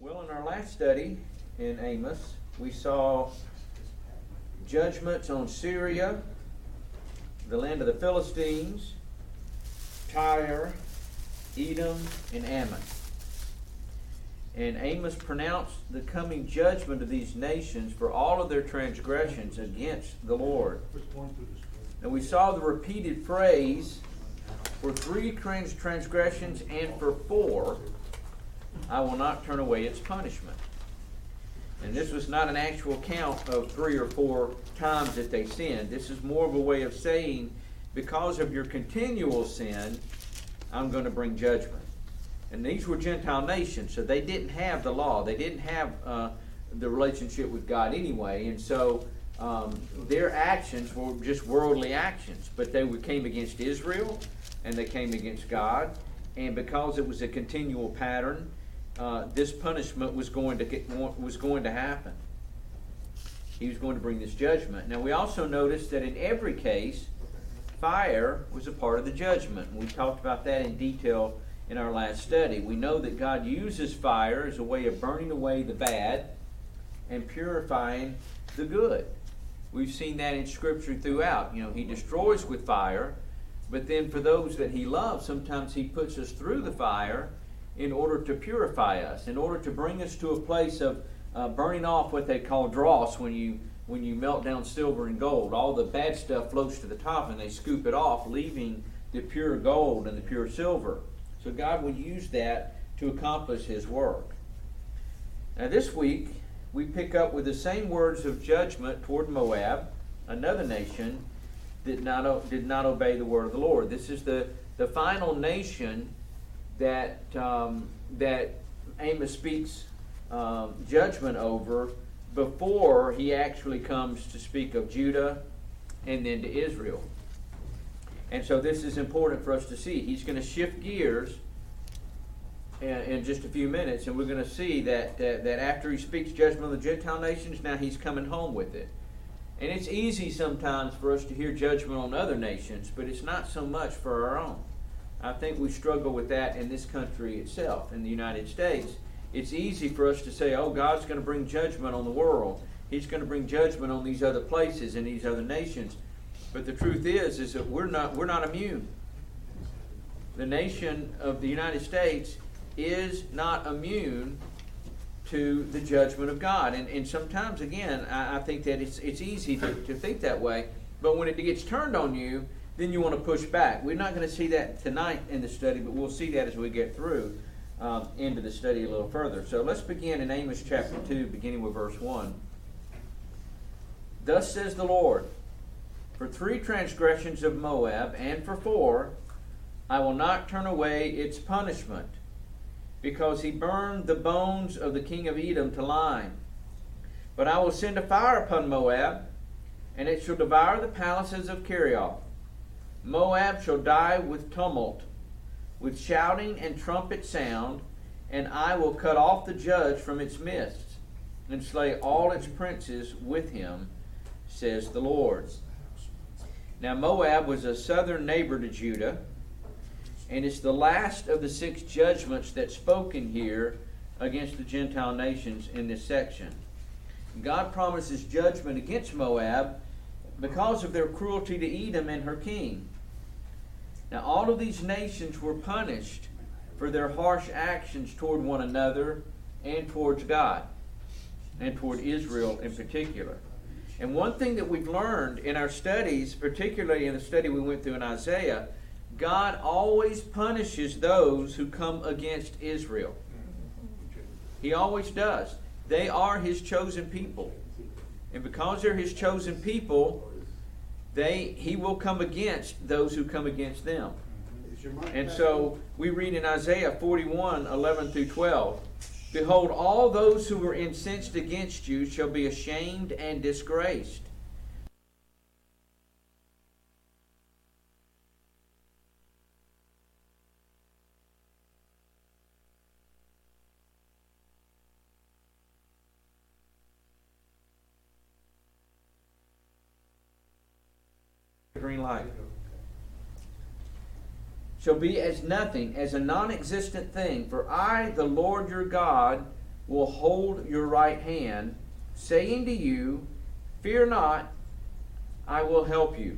Well, in our last study in Amos, we saw judgments on Syria, the land of the Philistines, Tyre, Edom, and Ammon. And Amos pronounced the coming judgment of these nations for all of their transgressions against the Lord. And we saw the repeated phrase, for 3 transgressions and for 4, I will not turn away its punishment. And this was not an actual count of 3 or 4 times that they sinned. This is more of a way of saying, because of your continual sin, I'm going to bring judgment. And these were Gentile nations, so they didn't have the law. They didn't have the relationship with God anyway. And so their actions were just worldly actions. But they came against Israel, and they came against God. And because it was a continual pattern, this punishment was going to happen. He was going to bring this judgment. Now we also noticed that in every case, fire was a part of the judgment. And we talked about that in detail in our last study. We know that God uses fire as a way of burning away the bad and purifying the good. We've seen that in Scripture throughout. He destroys with fire, but then for those that He loves, sometimes He puts us through the fire in order to purify us, in order to bring us to a place of burning off what they call dross. When you melt down silver and gold, all the bad stuff floats to the top and they scoop it off, leaving the pure gold and the pure silver. So God would use that to accomplish His work. Now this week, we pick up with the same words of judgment toward Moab, another nation that did not obey the word of the Lord. This is the final nation that Amos speaks judgment over before he actually comes to speak of Judah and then to Israel. And so this is important for us to see. He's going to shift gears in just a few minutes, and we're going to see that after he speaks judgment on the Gentile nations, now he's coming home with it. And it's easy sometimes for us to hear judgment on other nations, but it's not so much for our own. I think we struggle with that in this country itself, in the United States. It's easy for us to say, oh, God's going to bring judgment on the world. He's going to bring judgment on these other places and these other nations. But the truth is that we're not immune. The nation of the United States is not immune to the judgment of God. And sometimes, again, I think that it's easy to think that way. But when it gets turned on you, then you want to push back. We're not going to see that tonight in the study, but we'll see that as we get through into the study a little further. So let's begin in Amos chapter 2, beginning with verse 1. Thus says the Lord, for 3 transgressions of Moab, and for 4, I will not turn away its punishment, because he burned the bones of the king of Edom to lime. But I will send a fire upon Moab, and it shall devour the palaces of Kerioth. Moab shall die with tumult, with shouting and trumpet sound, and I will cut off the judge from its midst, and slay all its princes with him, says the Lord. Now Moab was a southern neighbor to Judah, and it's the last of the 6 judgments that's spoken here against the Gentile nations in this section. God promises judgment against Moab because of their cruelty to Edom and her king. Now all of these nations were punished for their harsh actions toward one another and towards God, and toward Israel in particular. And one thing that we've learned in our studies, particularly in the study we went through in Isaiah, God always punishes those who come against Israel. He always does. They are His chosen people. And because they're His chosen people, He will come against those who come against them. And so we read in Isaiah 41, 11 through 12, behold, all those who were incensed against you shall be ashamed and disgraced. Green light. Shall be as nothing, as a non-existent thing. For I, the Lord your God, will hold your right hand, saying to you, fear not, I will help you.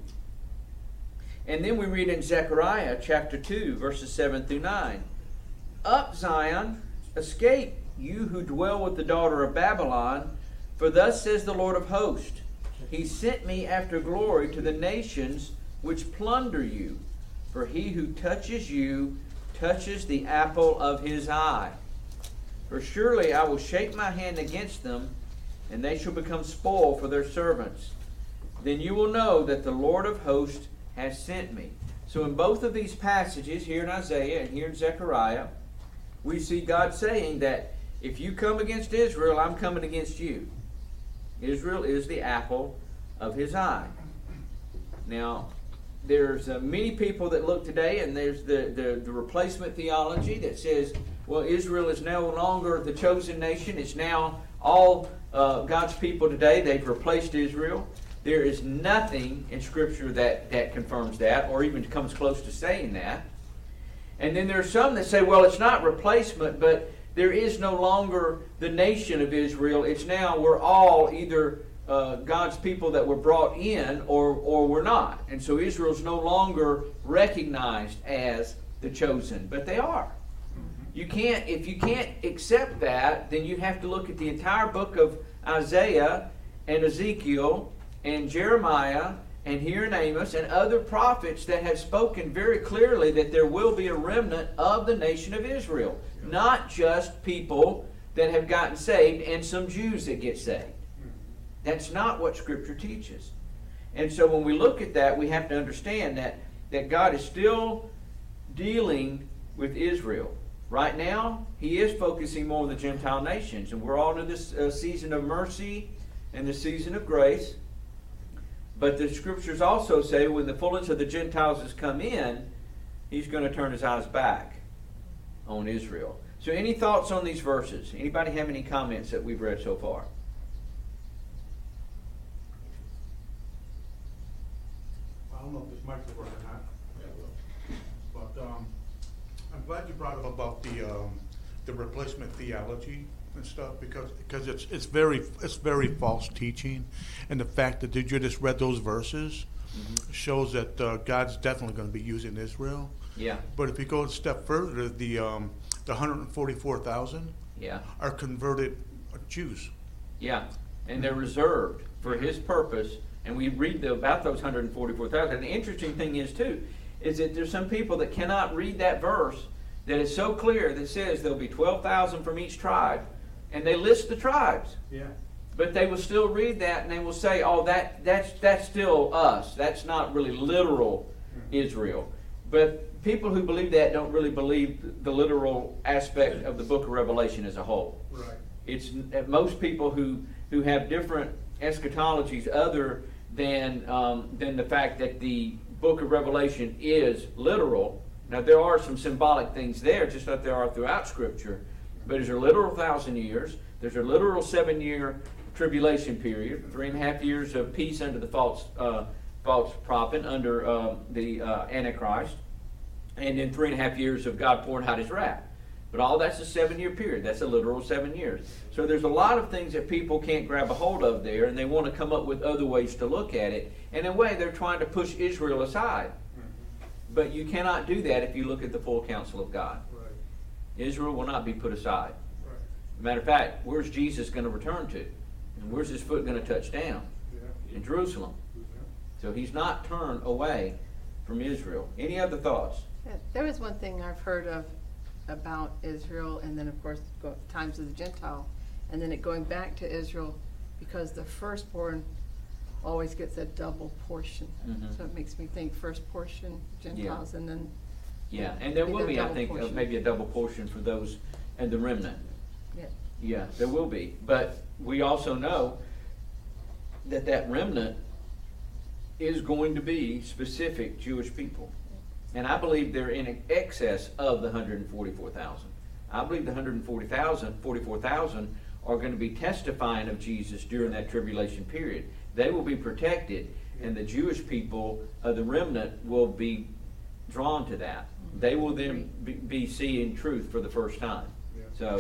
And then we read in Zechariah chapter 2, verses 7 through 9. Up, Zion, escape, you who dwell with the daughter of Babylon, for thus says the Lord of hosts, He sent me after glory to the nations which plunder you. For he who touches you touches the apple of his eye. For surely I will shake my hand against them, and they shall become spoil for their servants. Then you will know that the Lord of hosts has sent me. So in both of these passages, here in Isaiah and here in Zechariah, we see God saying that if you come against Israel, I'm coming against you. Israel is the apple of his eye. Now, there's many people that look today, and there's the replacement theology that says, well, Israel is no longer the chosen nation. It's now all God's people today. They've replaced Israel. There is nothing in Scripture that confirms that or even comes close to saying that. And then there are some that say, well, it's not replacement, but there is no longer the nation of Israel. It's now we're all either God's people that were brought in or we're not. And so Israel's no longer recognized as the chosen, but they are. If you can't accept that, then you have to look at the entire book of Isaiah and Ezekiel and Jeremiah and here in Amos and other prophets that have spoken very clearly that there will be a remnant of the nation of Israel. Not just people that have gotten saved and some Jews that get saved. That's not what Scripture teaches. And so when we look at that, we have to understand that God is still dealing with Israel. Right now, He is focusing more on the Gentile nations. And we're all in this season of mercy and the season of grace. But the Scriptures also say when the fullness of the Gentiles has come in, He's going to turn His eyes back on Israel. So any thoughts on these verses? Anybody have any comments that we've read so far? I don't know if this mic's working or not. But I'm glad you brought up about the replacement theology and stuff because it's very false teaching, and the fact that you just read those verses shows that God's definitely going to be using Israel. Yeah. But if you go a step further, the 144,000 are converted Jews. Yeah, and they're reserved for His purpose. And we read about those 144,000. And the interesting thing is, too, is that there's some people that cannot read that verse that is so clear that says there'll be 12,000 from each tribe. And they list the tribes. Yeah. But they will still read that and they will say, oh, that's still us. That's not really literal Israel. But people who believe that don't really believe the literal aspect of the book of Revelation as a whole. Right. It's most people who have different eschatologies other than the fact that the book of Revelation is literal. Now there are some symbolic things there, just like there are throughout Scripture. But there's a literal 1,000 years. There's a literal 7-year tribulation period, 3.5 years of peace under the false prophet, under the Antichrist, and then 3.5 years of God pouring out His wrath. But all that's a 7-year period. That's a literal 7 years. So there's a lot of things that people can't grab a hold of there, and they want to come up with other ways to look at it. And in a way, they're trying to push Israel aside. But you cannot do that if you look at the full counsel of God. Right. Israel will not be put aside. Right. Matter of fact, where's Jesus going to return to? And where's His foot going to touch down? Yeah. In Jerusalem. Yeah. So He's not turned away from Israel. Any other thoughts? Yeah, there was one thing I've heard of about Israel, and then of course times of the Gentile, and then it going back to Israel, because the firstborn always gets a double portion. So it makes me think first portion Gentiles, and then and there will be, I double think, portion. maybe a double portion for those and the remnant. Yeah, there will be. But we also know that remnant is going to be specific Jewish people. And I believe they're in excess of the 144,000. I believe the 44,000 are going to be testifying of Jesus during that tribulation period. They will be protected, and the Jewish people, the remnant, will be drawn to that. They will then be seeing truth for the first time. Yeah. So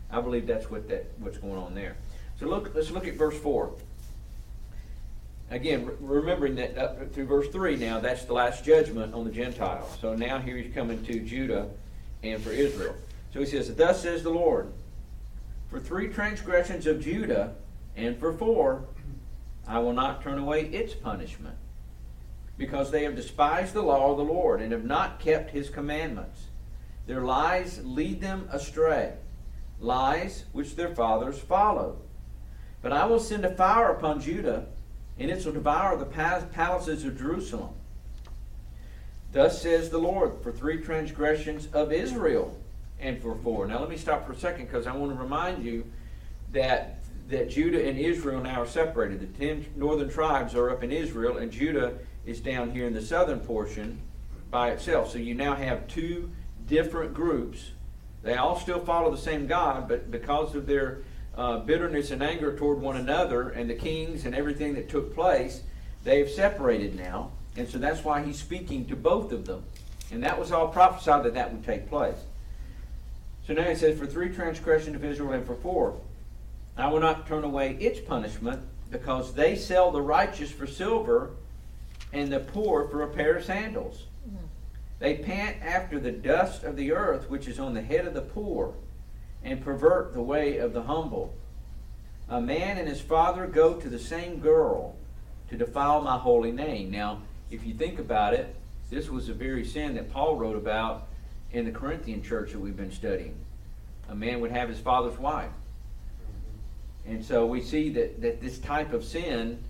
I believe that's what's going on there. So let's look at verse 4. Again, remembering that up through verse 3 now, that's the last judgment on the Gentiles. So now here he's coming to Judah and for Israel. So he says, thus says the Lord, for 3 transgressions of Judah, and for 4, I will not turn away its punishment, because they have despised the law of the Lord, and have not kept his commandments. Their lies lead them astray, lies which their fathers followed. But I will send a fire upon Judah, and it shall devour the palaces of Jerusalem. Thus says the Lord, for 3 transgressions of Israel, and for 4. Now let me stop for a second, because I want to remind you that Judah and Israel now are separated. The 10 northern tribes are up in Israel, and Judah is down here in the southern portion by itself. So you now have 2 different groups. They all still follow the same God, but because of their bitterness and anger toward one another and the kings and everything that took place, they've separated now. And so that's why he's speaking to both of them. And that was all prophesied that would take place. So now he says, for 3 transgressions of Israel, and for 4, I will not turn away its punishment, because they sell the righteous for silver, and the poor for a pair of sandals. They pant after the dust of the earth, which is on the head of the poor, and pervert the way of the humble. A man and his father go to the same girl to defile my holy name. Now, if you think about it, this was the very sin that Paul wrote about in the Corinthian church that we've been studying. A man would have his father's wife. And so we see that this type of sin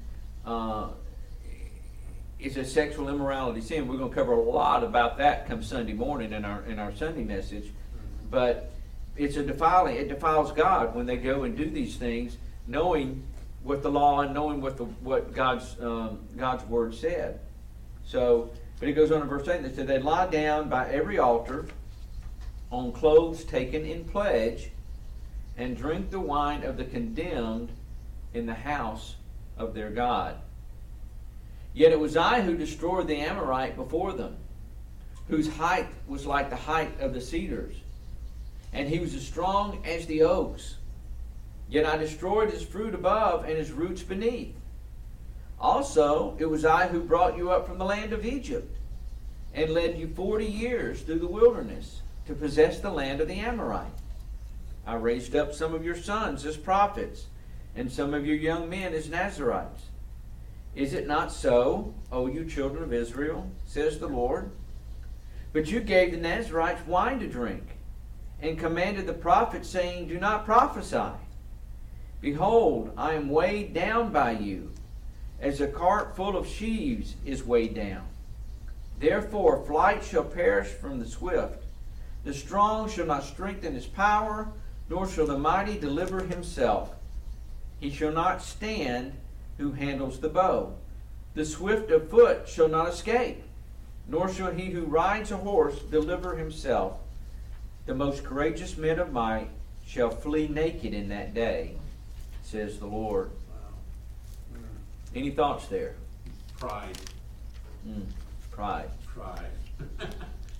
is a sexual immorality sin. We're going to cover a lot about that come Sunday morning in our Sunday message. But it's a defiling. It defiles God when they go and do these things, knowing what the law and knowing what God's word said. So, but it goes on in verse 8. It said, they lie down by every altar on clothes taken in pledge, and drink the wine of the condemned in the house of their God. Yet it was I who destroyed the Amorite before them, whose height was like the height of the cedars, and he was as strong as the oaks. Yet I destroyed his fruit above and his roots beneath. Also, it was I who brought you up from the land of Egypt, and led you 40 years through the wilderness to possess the land of the Amorite. I raised up some of your sons as prophets, and some of your young men as Nazirites. Is it not so, O you children of Israel, says the Lord? But you gave the Nazirites wine to drink, and commanded the prophets, saying, do not prophesy. Behold, I am weighed down by you, as a cart full of sheaves is weighed down. Therefore flight shall perish from the swift. The strong shall not strengthen his power, nor shall the mighty deliver himself. He shall not stand who handles the bow. The swift of foot shall not escape, nor shall he who rides a horse deliver himself. The most courageous men of might shall flee naked in that day, says the Lord. Wow. Any thoughts there? Pride. Pride. Pride.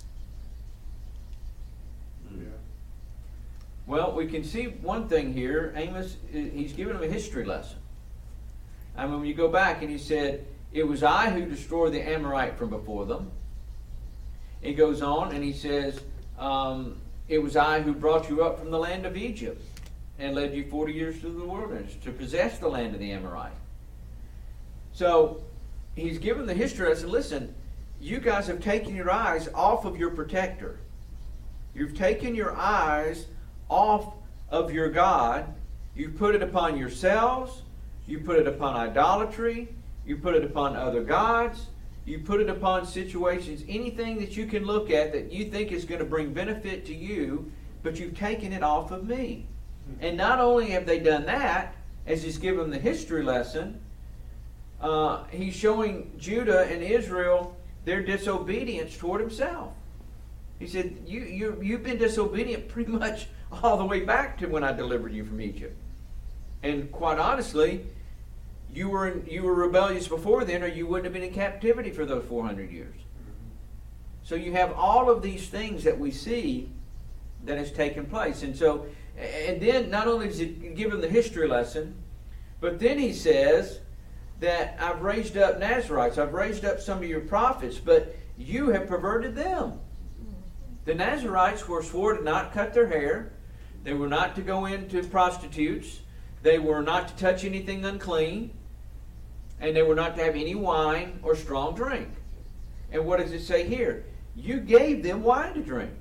Yeah. Well, we can see one thing here. Amos, he's giving them a history lesson. I mean, when you go back and he said, it was I who destroyed the Amorite from before them. He goes on and he says, it was I who brought you up from the land of Egypt and led you 40 years through the wilderness to possess the land of the Amorite. So he's given the history lesson. Listen, you guys have taken your eyes off of your protector. You've taken your eyes off of your God. You've put it upon yourselves. You put it upon idolatry. You put it upon other gods. You put it upon situations, anything that you can look at that you think is going to bring benefit to you, but you've taken it off of me. And not only have they done that, as he's given the history lesson, he's showing Judah and Israel their disobedience toward himself. He said, you've been disobedient pretty much all the way back to when I delivered you from Egypt. And quite honestly, you were rebellious before then, or you wouldn't have been in captivity for those 400 years. So you have all of these things that we see that has taken place. And so, and then not only does he give them the history lesson, but then he says that I've raised up Nazarites, I've raised up some of your prophets, but you have perverted them. The Nazarites were swore to not cut their hair. They were not to go into prostitutes. They were not to touch anything unclean. And they were not to have any wine or strong drink. And what does it say here? You gave them wine to drink.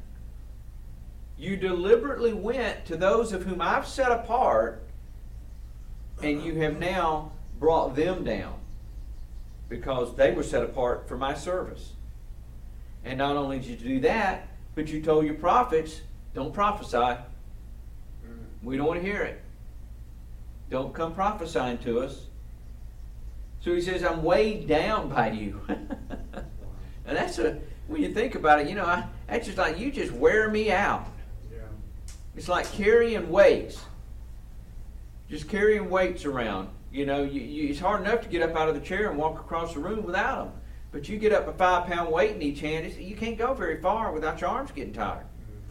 You deliberately went to those of whom I've set apart, and you have now brought them down because they were set apart for my service. And not only did you do that, but you told your prophets, don't prophesy. We don't want to hear it. Don't come prophesying to us. So he says, I'm weighed down by you. And that's when you think about it, that's just like, you just wear me out. Yeah. It's like carrying weights. Just carrying weights around. It's hard enough to get up out of the chair and walk across the room without them. But you get up a 5-pound weight in each hand, you can't go very far without your arms getting tired.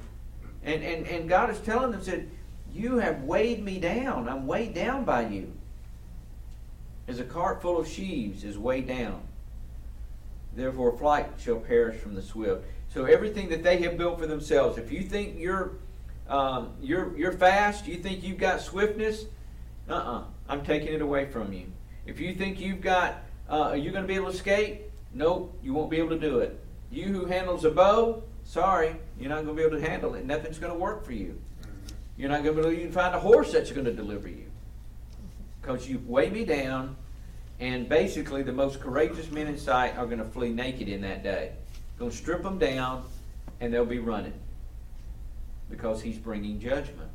And God is telling them, said, you have weighed me down. I'm weighed down by you. As a cart full of sheaves is weighed down. Therefore flight shall perish from the swift. So everything that they have built for themselves, if you think you're fast, you think you've got swiftness, I'm taking it away from you. If you think you've got, you're going to be able to escape, nope, you won't be able to do it. You who handles a bow, sorry, you're not going to be able to handle it. Nothing's going to work for you. You're not going to be able to even find a horse that's going to deliver you. Because you weigh me down, and basically the most courageous men in sight are going to flee naked in that day. Going to strip them down, and they'll be running. Because he's bringing judgment.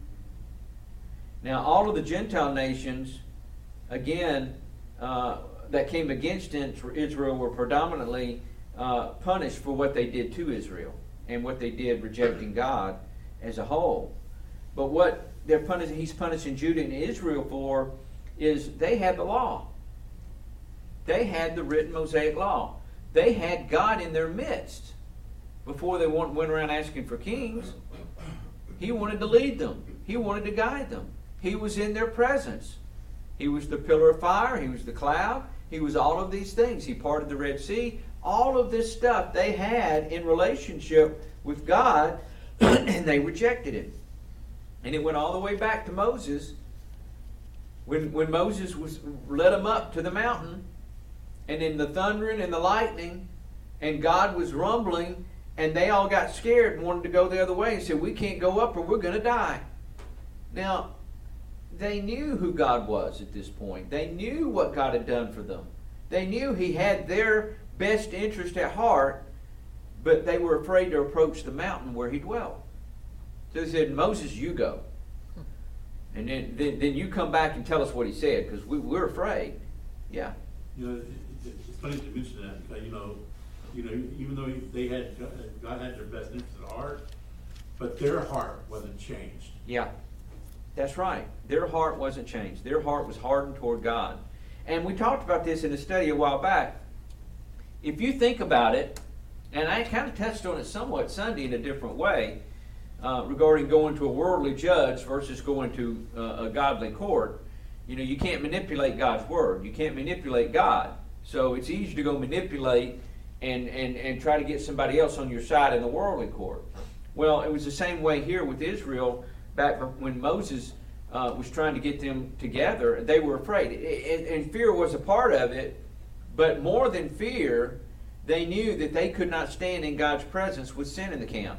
Now, all of the Gentile nations, again, that came against Israel were predominantly punished for what they did to Israel and what they did rejecting God as a whole. But what he's punishing Judah and Israel for is they had the law. They had the written Mosaic law. They had God in their midst. Before they went around asking for kings, he wanted to lead them. He wanted to guide them. He was in their presence. He was the pillar of fire. He was the cloud. He was all of these things. He parted the Red Sea. All of this stuff they had in relationship with God, and they rejected him. And it went all the way back to Moses. When Moses led them up to the mountain, and in the thundering and the lightning, and God was rumbling, and they all got scared and wanted to go the other way and said, we can't go up or we're going to die. Now, they knew who God was at this point. They knew what God had done for them. They knew he had their best interest at heart, but they were afraid to approach the mountain where he dwelt. So they said, Moses, you go. And then you come back and tell us what he said, because we're afraid. Yeah. It's funny to mention that, because, even though God had their best interest at heart, but their heart wasn't changed. Yeah. That's right. Their heart wasn't changed. Their heart was hardened toward God. And we talked about this in a study a while back. If you think about it, and I kind of touched on it somewhat Sunday in a different way, regarding going to a worldly judge versus going to a godly court. You can't manipulate God's word. You can't manipulate God. So it's easy to go manipulate and try to get somebody else on your side in the worldly court. Well, it was the same way here with Israel back when Moses was trying to get them together. They were afraid. And fear was a part of it, but more than fear, they knew that they could not stand in God's presence with sin in the camp.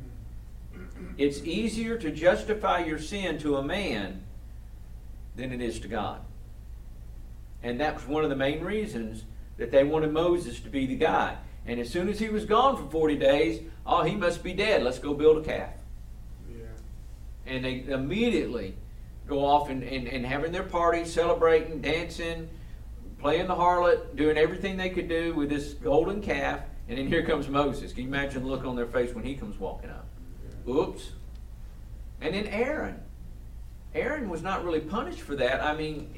It's easier to justify your sin to a man than it is to God. And that was one of the main reasons that they wanted Moses to be the guy. And as soon as he was gone for 40 days, he must be dead. Let's go build a calf. Yeah. And they immediately go off and having their party, celebrating, dancing, playing the harlot, doing everything they could do with this golden calf. And then here comes Moses. Can you imagine the look on their face when he comes walking up? Oops. And then Aaron. Aaron was not really punished for that. I mean,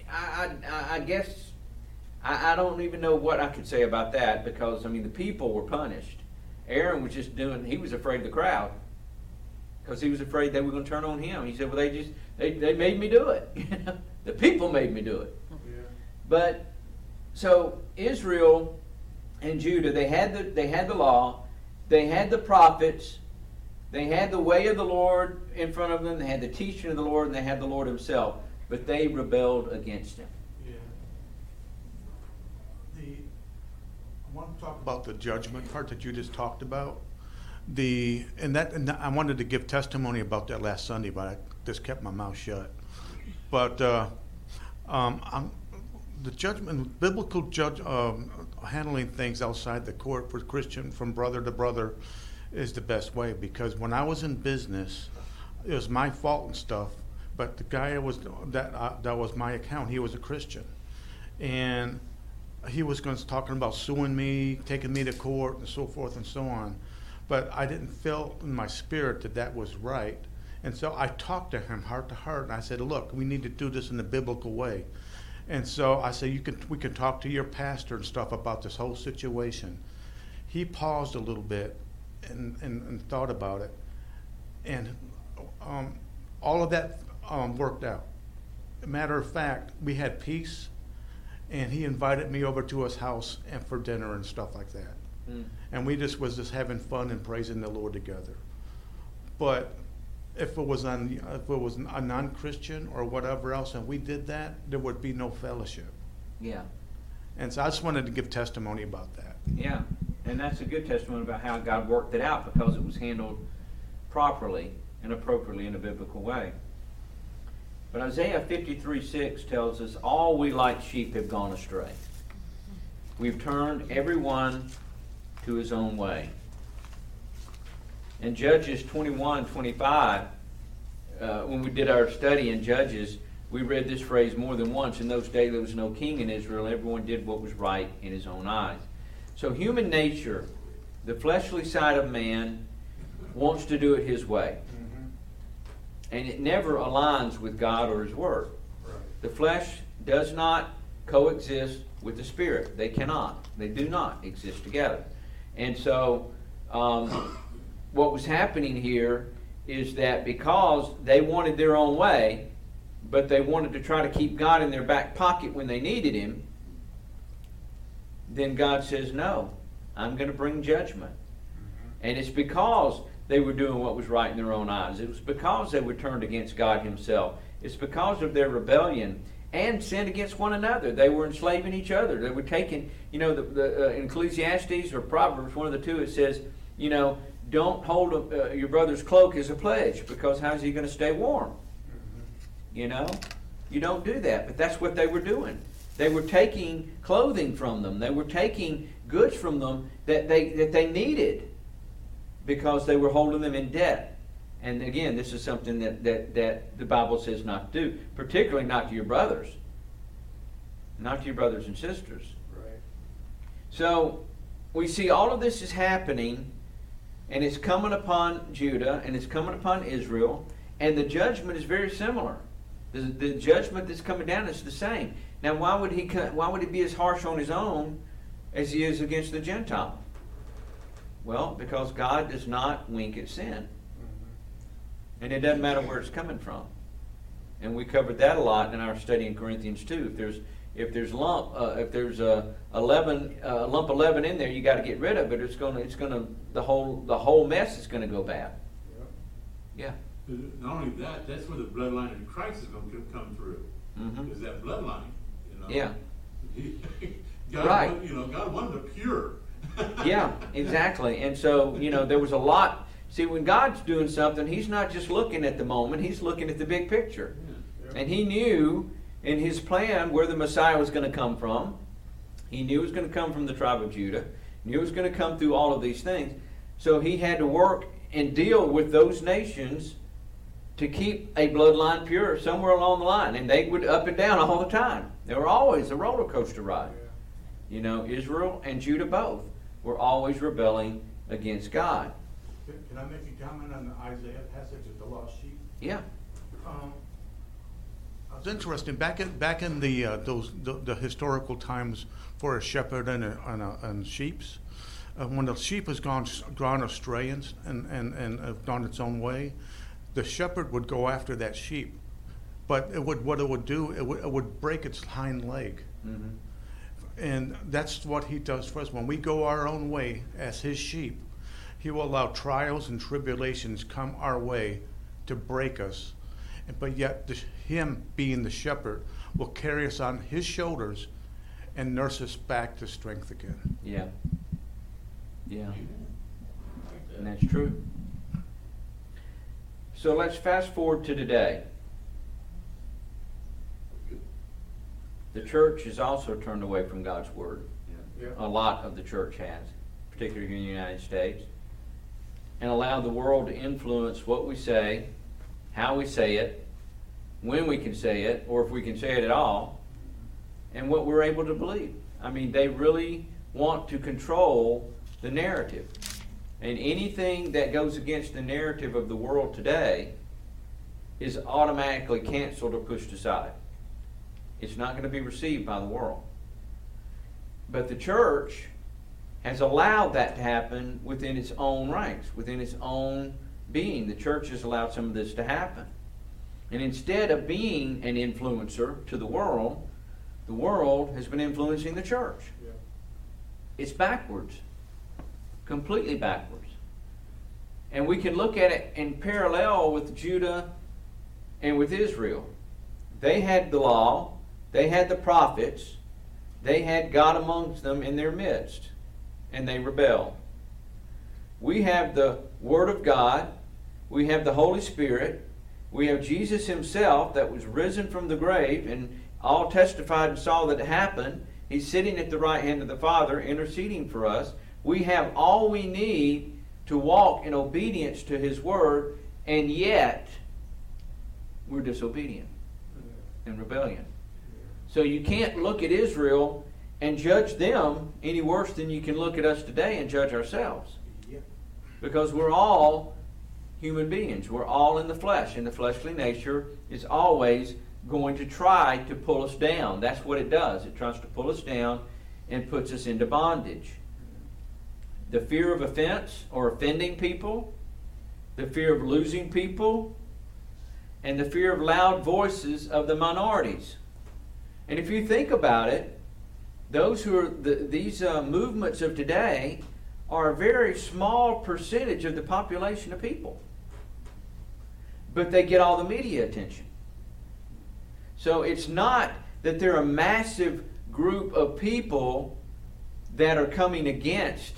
I guess I don't even know what I could say about that, because, the people were punished. Aaron was just he was afraid of the crowd. because he was afraid they were going to turn on him. He said, well, they made me do it. The people made me do it. Yeah. But so Israel and Judah, they had the law, they had the prophets, they had the way of the Lord in front of them, they had the teaching of the Lord, and they had the Lord himself. But they rebelled against him. Yeah. I want to talk about the judgment part that you just talked about. And I wanted to give testimony about that last Sunday, but I just kept my mouth shut. But the judgment, biblical handling things outside the court for Christian, from brother to brother, is the best way. Because when I was in business, it was my fault and stuff. But the guy that was my account. He was a Christian, and he was talking about suing me, taking me to court, and so forth and so on. But I didn't feel in my spirit that was right. And so I talked to him heart to heart, and I said, look, we need to do this in a biblical way. And so I said, we can talk to your pastor and stuff about this whole situation. He paused a little bit and thought about it. And all of that worked out. Matter of fact, we had peace, and he invited me over to his house and for dinner and stuff like that. And we was just having fun and praising the Lord together. But if it was a non-Christian or whatever else, and we did that, there would be no fellowship. Yeah. And so I just wanted to give testimony about that. Yeah, and that's a good testimony about how God worked it out, because it was handled properly and appropriately in a biblical way. But Isaiah 53:6 tells us, all we like sheep have gone astray. We've turned everyone to his own way. In Judges 21:25, when we did our study in Judges, we read this phrase more than once. In those days there was no king in Israel. Everyone did what was right in his own eyes. So human nature, the fleshly side of man, wants to do it his way. And it never aligns with God or his word. Right. The flesh does not coexist with the spirit. They cannot. They do not exist together. And so what was happening here is that because they wanted their own way, but they wanted to try to keep God in their back pocket when they needed him, then God says, no, I'm going to bring judgment. And it's because they were doing what was right in their own eyes. It was because they were turned against God himself. It's because of their rebellion and sinned against one another. They were enslaving each other. They were taking, in Ecclesiastes or Proverbs, one of the two, it says, don't hold your brother's cloak as a pledge, because how's he going to stay warm? You don't do that. But that's what they were doing. They were taking clothing from them. They were taking goods from them that they needed, because they were holding them in debt. And again, this is something that the Bible says not to do, particularly not to your brothers. Not to your brothers and sisters. Right. So we see all of this is happening, and it's coming upon Judah, and it's coming upon Israel, and the judgment is very similar. The judgment that's coming down is the same. Now, why would he be as harsh on his own as he is against the Gentile? Well, because God does not wink at sin. And it doesn't matter where it's coming from. And we covered that a lot in our study in Corinthians 2. If there's a lump of leaven in there, you got to get rid of it. The whole mess is going to go bad. Yeah. Not only that, that's where the bloodline of Christ is going to come through. Mm-hmm. Is that bloodline? Yeah. God, Right. God wanted the pure. Yeah, exactly. And so, there was a lot. See, when God's doing something, he's not just looking at the moment, he's looking at the big picture. Yeah. And he knew in his plan where the Messiah was going to come from. He knew it was going to come from the tribe of Judah. He knew it was going to come through all of these things. So he had to work and deal with those nations to keep a bloodline pure somewhere along the line. And they would up and down all the time. They were always a roller coaster ride. Israel and Judah both were always rebelling against God. Can I make a comment on the Isaiah passage of the lost sheep? Yeah. It's interesting. Back in the historical times for a shepherd and sheep's, when the sheep has gone astray and gone its own way, the shepherd would go after that sheep, but what it would do, it would break its hind leg. Mm-hmm. And that's what he does for us. When we go our own way as his sheep, he will allow trials and tribulations come our way to break us. But yet him being the shepherd will carry us on his shoulders and nurse us back to strength again. Yeah. Yeah. And that's true. So let's fast forward to today. The church has also turned away from God's Word. Yeah. A lot of the church has, particularly here in the United States, and allowed the world to influence what we say, how we say it, when we can say it, or if we can say it at all, and what we're able to believe. I mean, they really want to control the narrative. And anything that goes against the narrative of the world today is automatically canceled or pushed aside. It's not going to be received by the world. But the church has allowed that to happen within its own ranks, within its own being. The church has allowed some of this to happen. And instead of being an influencer to the world has been influencing the church. Yeah. It's backwards. Completely backwards. And we can look at it in parallel with Judah and with Israel. They had the law, they had the prophets, they had God amongst them in their midst, and they rebelled. We have the Word of God, we have the Holy Spirit, we have Jesus himself that was risen from the grave, and all testified and saw that it happened. He's sitting at the right hand of the Father, interceding for us. We have all we need to walk in obedience to his Word, and yet we're disobedient and rebellion. So you can't look at Israel and judge them any worse than you can look at us today and judge ourselves. Because we're all human beings. We're all in the flesh, and the fleshly nature is always going to try to pull us down. That's what it does. It tries to pull us down and puts us into bondage. The fear of offense or offending people, the fear of losing people, and the fear of loud voices of the minorities. And if you think about it, those who are these movements of today are a very small percentage of the population of people. But they get all the media attention. So it's not that they're a massive group of people that are coming against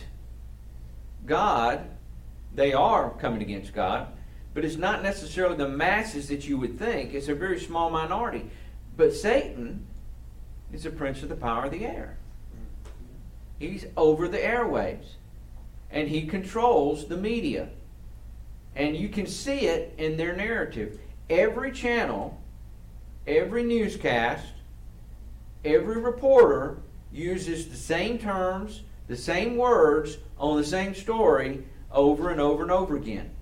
God. They are coming against God. But it's not necessarily the masses that you would think. It's a very small minority. But Satan is the prince of the power of the air. He's over the airwaves. And he controls the media. And you can see it in their narrative. Every channel, every newscast, every reporter uses the same terms, the same words on the same story over and over and over again.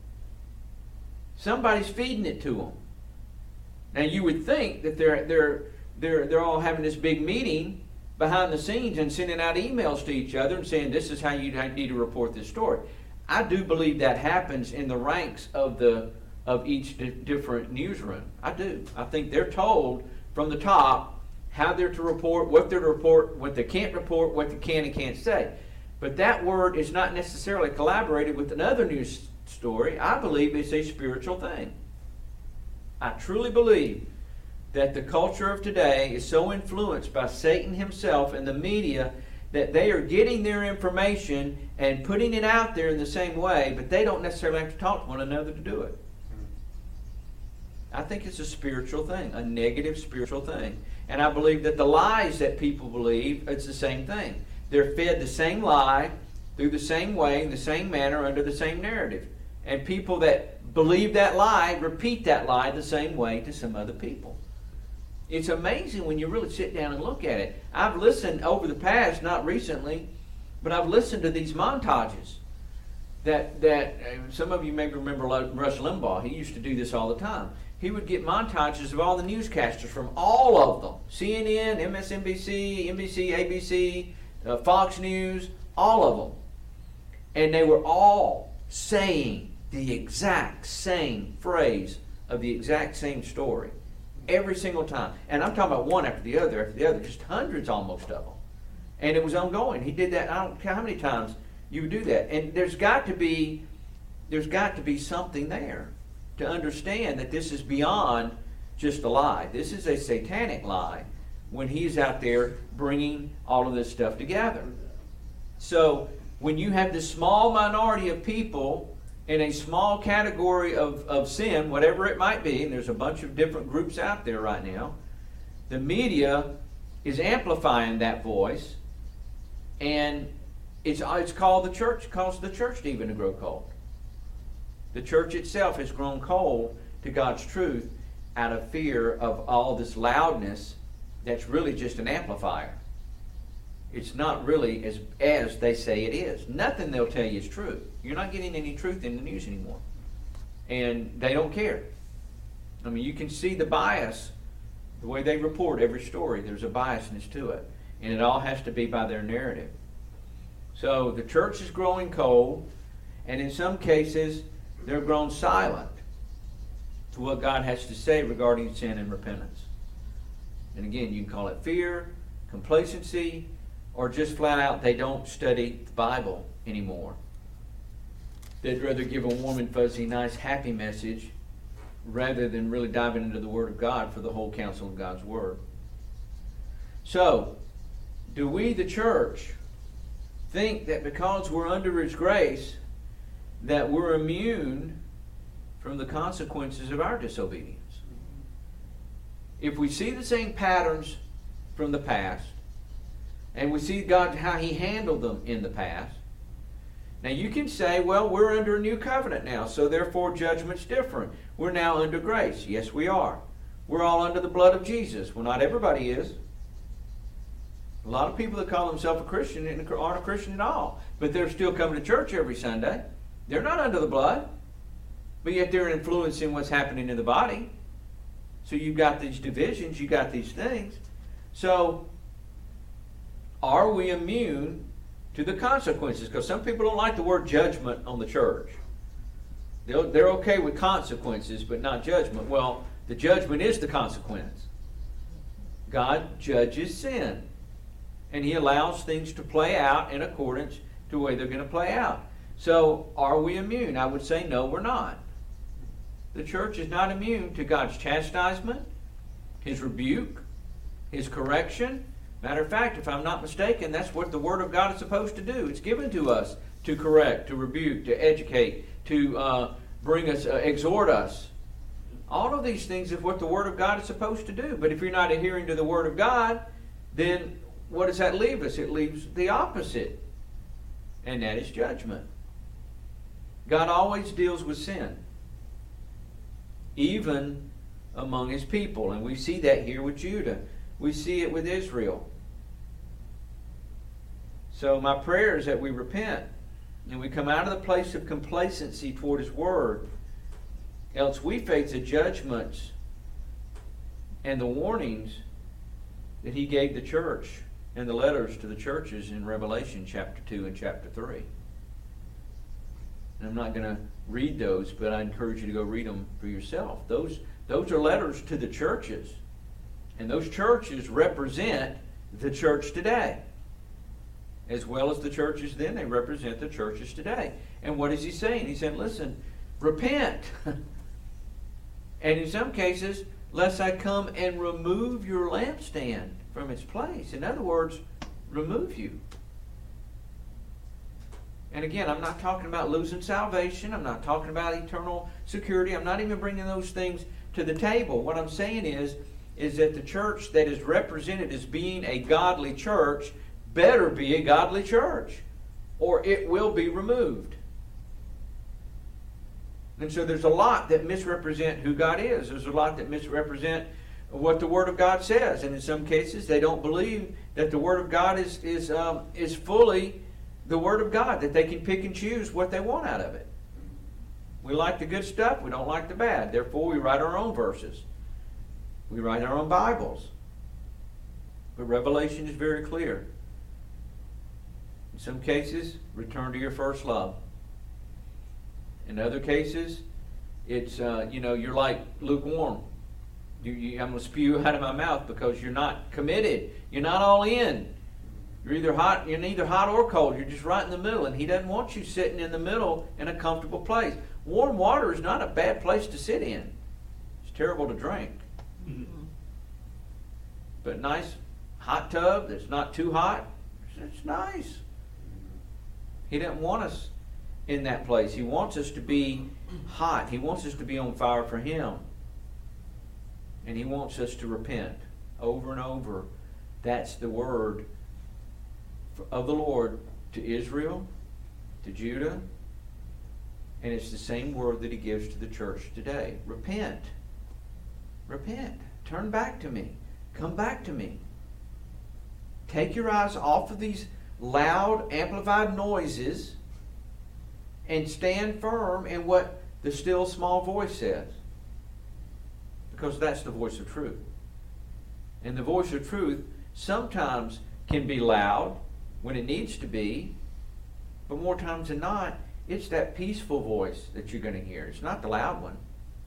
Somebody's feeding it to them. Now you would think that they're all having this big meeting behind the scenes and sending out emails to each other and saying, this is how you need to report this story. I do believe that happens in the ranks of each different newsroom. I do. I think they're told from the top how they're to report, what they're to report, what they can't report, what they can and can't say. But that word is not necessarily collaborated with another news story. I believe it's a spiritual thing. I truly believe that the culture of today is so influenced by Satan himself and the media that they are getting their information and putting it out there in the same way, but they don't necessarily have to talk to one another to do it. I think it's a spiritual thing, a negative spiritual thing. And I believe that the lies that people believe, it's the same thing. They're fed the same lie through the same way, in the same manner, under the same narrative. And people that believe that lie repeat that lie the same way to some other people. It's amazing when you really sit down and look at it. I've listened over the past, not recently, but I've listened to these montages that some of you may remember Rush Limbaugh. He used to do this all the time. He would get montages of all the newscasters from all of them. CNN, MSNBC, NBC, ABC, Fox News, all of them. And they were all saying the exact same phrase of the exact same story every single time. And I'm talking about one after the other, just hundreds almost of them. And it was ongoing. He did that, I don't care how many times you would do that. And there's got to be something there to understand that this is beyond just a lie. This is a satanic lie when he's out there bringing all of this stuff together. So when you have this small minority of people in a small category of sin, whatever it might be, and there's a bunch of different groups out there right now, the media is amplifying that voice, and it's called the church, causes the church even to grow cold. The church itself has grown cold to God's truth out of fear of all this loudness that's really just an amplifier. It's not really as they say it is. Nothing they'll tell you is true. You're not getting any truth in the news anymore. And they don't care. I mean, you can see the bias, the way they report every story. There's a biasness to it. And it all has to be by their narrative. So the church is growing cold, and in some cases, they're grown silent to what God has to say regarding sin and repentance. And again, you can call it fear, complacency, or just flat out they don't study the Bible anymore. They'd rather give a warm and fuzzy, nice, happy message rather than really diving into the Word of God for the whole counsel of God's Word. So, do we, the church, think that because we're under His grace that we're immune from the consequences of our disobedience? If we see the same patterns from the past, and we see God, how He handled them in the past, now you can say, well, we're under a new covenant now, so therefore judgment's different. We're now under grace. Yes, we are. We're all under the blood of Jesus. Well, not everybody is. A lot of people that call themselves a Christian aren't a Christian at all, but they're still coming to church every Sunday. They're not under the blood, but yet they're influencing what's happening in the body. So you've got these divisions, you've got these things. So, are we immune to the consequences? Because some people don't like the word judgment on the church. They're okay with consequences, but not judgment. Well, the judgment is the consequence. God judges sin, and He allows things to play out in accordance to the way they're going to play out. So, are we immune? I would say no, we're not. The church is not immune to God's chastisement, His rebuke, His correction. Matter of fact, if I'm not mistaken, that's what the Word of God is supposed to do. It's given to us to correct, to rebuke, to educate, to bring us, exhort us. All of these things is what the Word of God is supposed to do. But if you're not adhering to the Word of God, then what does that leave us? It leaves the opposite, and that is judgment. God always deals with sin, even among His people. And we see that here with Judah. We see it with Israel. So my prayer is that we repent and we come out of the place of complacency toward His Word. Else we face the judgments and the warnings that He gave the church in the letters to the churches in Revelation chapter 2 and chapter 3. And I'm not going to read those, but I encourage you to go read them for yourself. Those are letters to the churches. And those churches represent the church today. As well as the churches then, they represent the churches today. And what is He saying? He said, listen, repent. And in some cases, lest I come and remove your lampstand from its place. In other words, remove you. And again, I'm not talking about losing salvation. I'm not talking about eternal security. I'm not even bringing those things to the table. What I'm saying is that the church that is represented as being a godly church better be a godly church, or it will be removed. And so there's a lot that misrepresent who God is. There's a lot that misrepresent what the Word of God says. And in some cases, they don't believe that the Word of God is fully the Word of God, that they can pick and choose what they want out of it. We like the good stuff, we don't like the bad. Therefore, we write our own verses. We write our own Bibles. But Revelation is very clear. In some cases, return to your first love. In other cases, it's, you're like lukewarm. I'm going to spew out of my mouth because you're not committed. You're not all in. You're neither hot or cold. You're just right in the middle. And he doesn't want you sitting in the middle in a comfortable place. Warm water is not a bad place to sit in. It's terrible to drink. But nice hot tub that's not too hot, it's nice. He doesn't want us in that place. He wants us to be hot. He wants us to be on fire for him. And he wants us to repent over and over. That's the word of the Lord to Israel, to Judah, and it's the same word that he gives to the church today. Repent. Repent. Turn back to me. Come back to me. Take your eyes off of these loud, amplified noises and stand firm in what the still small voice says. Because that's the voice of truth. And the voice of truth sometimes can be loud when it needs to be, but more times than not, it's that peaceful voice that you're going to hear. It's not the loud one.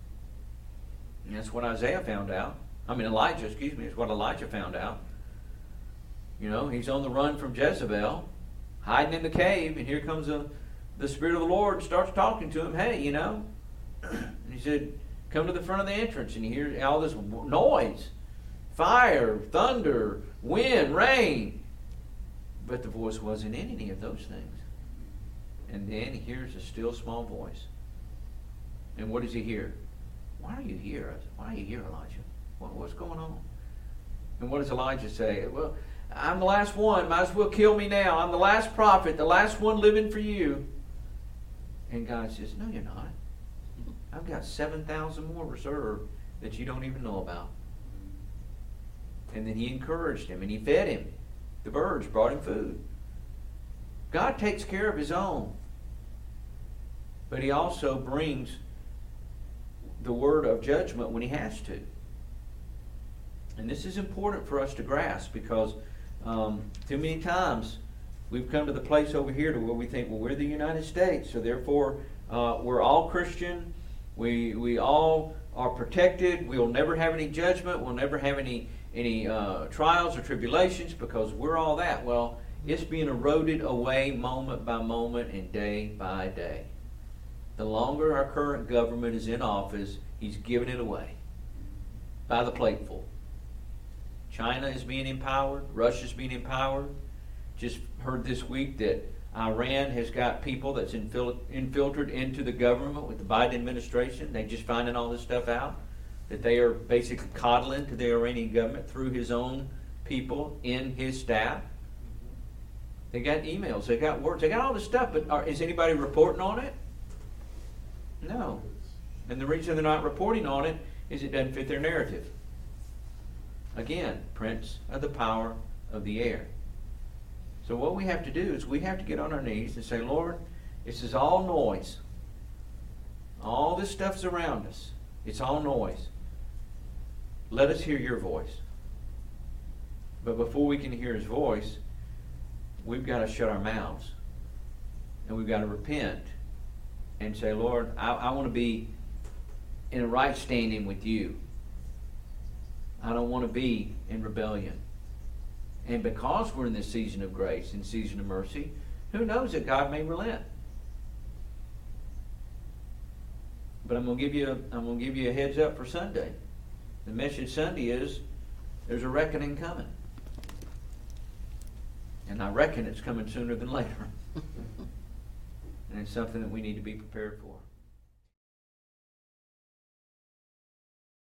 And that's what Elijah found out. It's what Elijah found out. He's on the run from Jezebel, hiding in the cave, and here comes the Spirit of the Lord and starts talking to him. Hey, and he said, come to the front of the entrance, and you hear all this noise, fire, thunder, wind, rain. But the voice wasn't in any of those things. And then he hears a still small voice. And what does he hear? Why are you here? Why are you here, Elijah? What's going on? And what does Elijah say? Well, I'm the last one. Might as well kill me now. I'm the last prophet, the last one living for you. And God says, no, you're not. I've got 7,000 more reserved that you don't even know about. And then he encouraged him and he fed him. The birds brought him food. God takes care of his own. But he also brings the word of judgment when he has to. And this is important for us to grasp because too many times we've come to the place over here to where we think, well, we're the United States, so therefore we're all Christian. We all are protected. We'll never have any judgment. We'll never have any trials or tribulations because we're all that. Well, it's being eroded away moment by moment and day by day. The longer our current government is in office, he's giving it away by the plateful. China is being empowered. Russia's being empowered. Just heard this week that Iran has got people that's infiltrated into the government with the Biden administration. They're just finding all this stuff out. That they are basically coddling to the Iranian government through his own people in his staff. They got emails. They got words. They got all this stuff. But is anybody reporting on it? No. And the reason they're not reporting on it is it doesn't fit their narrative. Again, prince of the power of the air. So what we have to do is we have to get on our knees and say, Lord, this is all noise. All this stuff's around us. It's all noise. Let us hear your voice. But before we can hear his voice, we've got to shut our mouths. And we've got to repent and say, Lord, I want to be in a right standing with you. I don't want to be in rebellion. And because we're in this season of grace and season of mercy, who knows that God may relent. But I'm going to give you a heads up for Sunday. The message Sunday is there's a reckoning coming. And I reckon it's coming sooner than later. And it's something that we need to be prepared for.